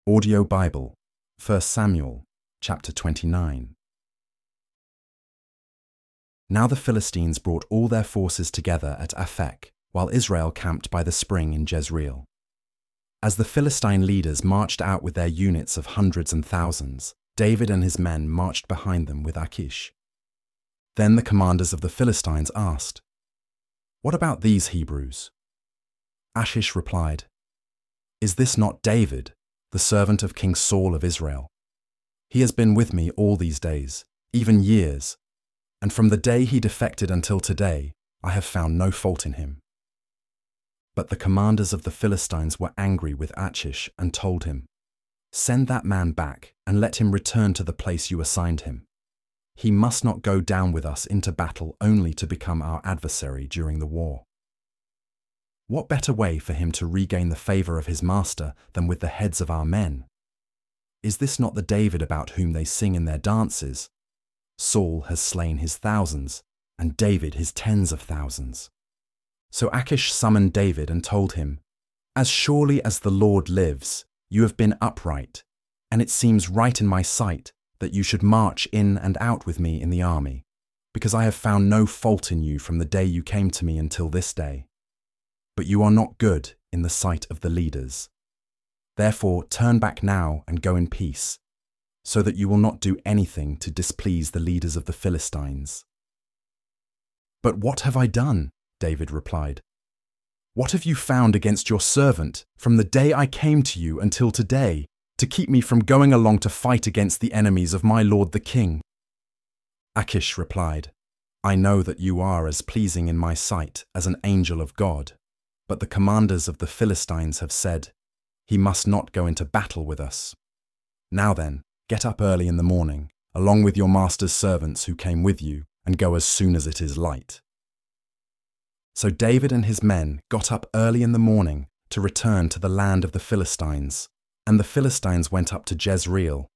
Audio Bible, 1 Samuel, chapter 29. Now the Philistines brought all their forces together at Aphek, while Israel camped by the spring in Jezreel. As the Philistine leaders marched out with their units of hundreds and thousands, David and his men marched behind them with Achish. Then the commanders of the Philistines asked, "What about these Hebrews?" Achish replied, "Is this not David, the servant of King Saul of Israel? He has been with me all these days, even years, and from the day he defected until today, I have found no fault in him." But the commanders of the Philistines were angry with Achish and told him, "Send that man back and let him return to the place you assigned him. He must not go down with us into battle only to become our adversary during the war. What better way for him to regain the favor of his master than with the heads of our men? Is this not the David about whom they sing in their dances? Saul has slain his thousands, and David his tens of thousands." So Achish summoned David and told him, "As surely as the Lord lives, you have been upright, and it seems right in my sight that you should march in and out with me in the army, because I have found no fault in you from the day you came to me until this day. But you are not good in the sight of the leaders. Therefore turn back now and go in peace, so that you will not do anything to displease the leaders of the Philistines." "But what have I done?" David replied. "What have you found against your servant from the day I came to you until today, to keep me from going along to fight against the enemies of my lord the king?" Achish replied, "I know that you are as pleasing in my sight as an angel of God. But the commanders of the Philistines have said, 'He must not go into battle with us.' Now then, get up early in the morning, along with your master's servants who came with you, and go as soon as it is light." So David and his men got up early in the morning to return to the land of the Philistines, and the Philistines went up to Jezreel